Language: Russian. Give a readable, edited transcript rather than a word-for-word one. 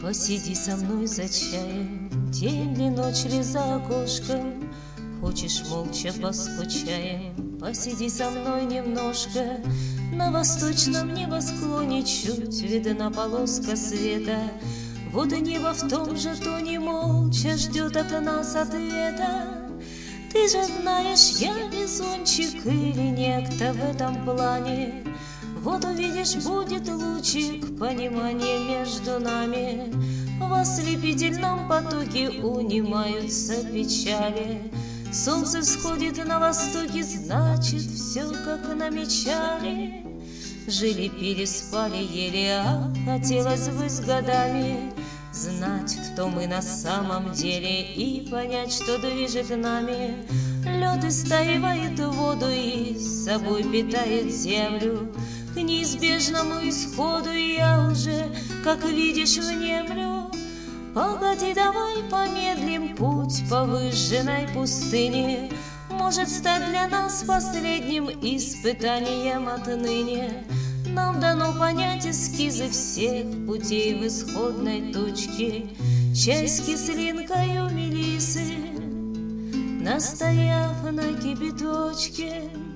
Посиди со мной за чаем, день ли, ночь ли за окошком. Хочешь, молча поскучаем, посиди со мной немножко. На восточном небосклоне чуть видна полоска света. Вот и небо в том же тоне молча ждет от нас ответа. Ты же знаешь, я везунчик или некто в этом плане. Вот увидишь, будет лучик понимания между нами. В ослепительном потоке унимаются печали. Солнце всходит на востоке, значит, все как намечали. Жили, пили, спали, ели, а хотелось бы с годами знать, кто мы на самом деле, и понять, что движет нами. Лед истаивает воду и с собой питает землю. К неизбежному исходу я уже, как видишь, внемлю. Погоди, давай помедлим, путь по выжженной пустыне может стать для нас последним испытанием отныне. Нам дано понять эскизы всех путей в исходной точке. Чай с кислинкою мелисы, настояв на кипяточке.